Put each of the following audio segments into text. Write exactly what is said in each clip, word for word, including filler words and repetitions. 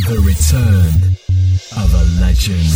The return of a legend.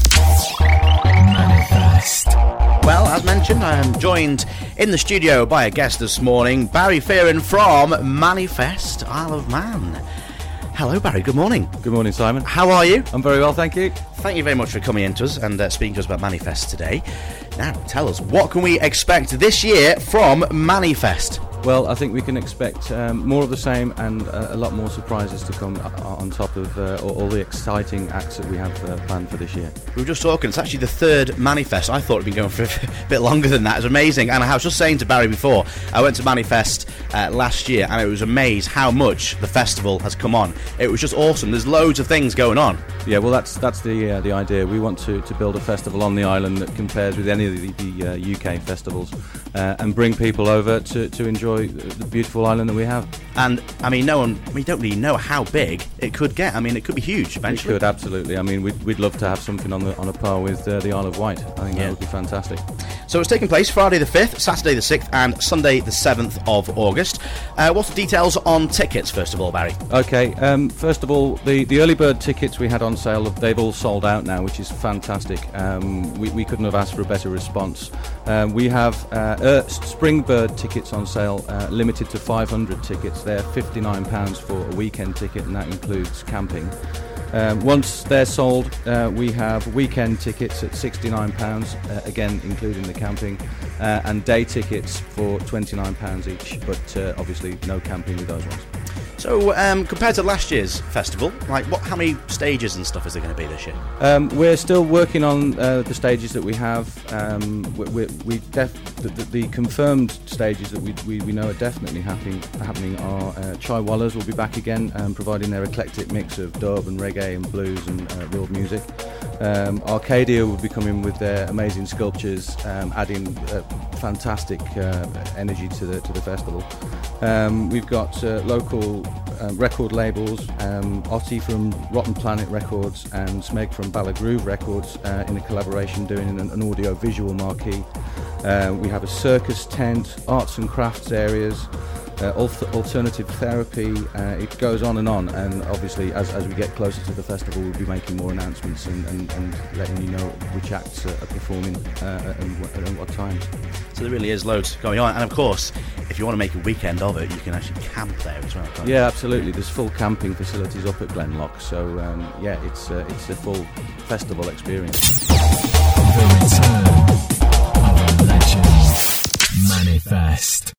Manifest. Well, as mentioned, I am joined in the studio by a guest this morning, Barry Fearon from Manifest, Isle of Man. Hello, Barry. Good morning. Good morning, Simon. How are you? I'm very well, thank you. Thank you very much for coming in to us and uh, speaking to us about Manifest today. Now, tell us, what can we expect this year from Manifest? Well, I think we can expect um, more of the same and uh, a lot more surprises to come on top of uh, all, all the exciting acts that we have uh, planned for this year. We were just talking, it's actually the third Manifest. I thought it'd been going for a bit longer than that. It's amazing. And I was just saying to Barry before, I went to Manifest uh, last year and I was amazed how much the festival has come on. It was just awesome. There's loads of things going on. Yeah, well, that's that's the uh, the idea. We want to, to build a festival on the island that compares with any of the, the uh, U K festivals uh, and bring people over to, to enjoy the beautiful island that we have. And I mean, no one, we don't really know how big it could get. I mean, it could be huge eventually. It could, absolutely. I mean, we'd, we'd love to have something on the on a par with uh, the Isle of Wight. I think yeah. that would be fantastic. So it's taking place Friday the fifth, Saturday the sixth and Sunday the seventh of August. Uh, what's the details on tickets, first of all, Barry? Okay, um, first of all, the, the early bird tickets we had on sale, they've all sold out now, which is fantastic. Um, we, we couldn't have asked for a better response. Um, we have uh, uh, spring bird tickets on sale, uh, limited to five hundred tickets. They're fifty-nine pounds for a weekend ticket, and that includes camping. Um, once they're sold, uh, we have weekend tickets at sixty-nine pounds, uh, again including the camping, uh, and day tickets for twenty-nine pounds each, but uh, obviously no camping with those ones. So um, compared to last year's festival, like what, how many stages and stuff is there going to be this year? Um, we're still working on uh, the stages that we have. Um, we, we, we def- the, the, the confirmed stages that we, we, we know are definitely happening happening are uh, Chai Wallahs will be back again, um, providing their eclectic mix of dub and reggae and blues and uh, world music. Um, Arcadia will be coming with their amazing sculptures, um, adding uh, fantastic uh, energy to the to the festival. Um, we've got uh, local uh, record labels, um, Otti from Rotten Planet Records and Smeg from Bala Groove Records uh, in a collaboration doing an, an audio-visual marquee. Uh, we have a circus tent, arts and crafts areas, Uh, alternative therapy, uh, it goes on and on, and obviously as, as we get closer to the festival we'll be making more announcements and, and, and letting you know which acts are performing uh, and, w- and what times. So there really is loads going on, and of course if you want to make a weekend of it you can actually camp there as well, can't you? Yeah, absolutely. There's full camping facilities up at Glenlock, so um, yeah, it's, uh, it's a full festival experience. The return of a legend. Manifest.